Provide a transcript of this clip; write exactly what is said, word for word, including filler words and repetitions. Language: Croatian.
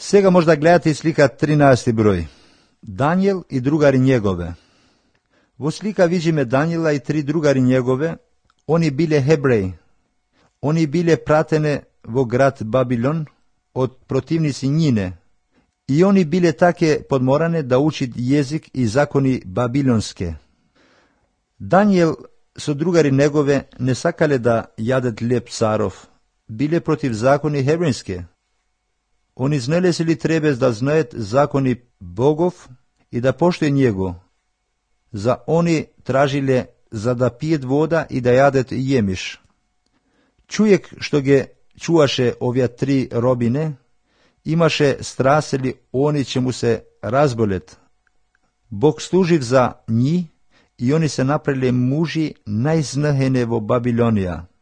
Сега možda gledate slika trinaesti broj. Danijel i drugari njegove. Vo slika vidimo Danijela i tri drugari njegove. Oni bile Hebreji. Oni bile pratene vo grad Babilon od protivnici njine. I oni bile take podmorane da učit jezik i zakoni babilonske. Danijel so drugari njegove ne sakale da jadet lijep carov. Bile protiv zakoni hebrejske. Oni znelesili trebes da znajet zakoni Bogov i da poštuje njego. Za oni tražile za da pijet voda i da jadet jemiš. Čujek što ge čuvaše ovja tri robine, imaše straseli oni će mu se razbolet. Bog služiv za njih i oni se napravili muži najznahene vo Babilonija.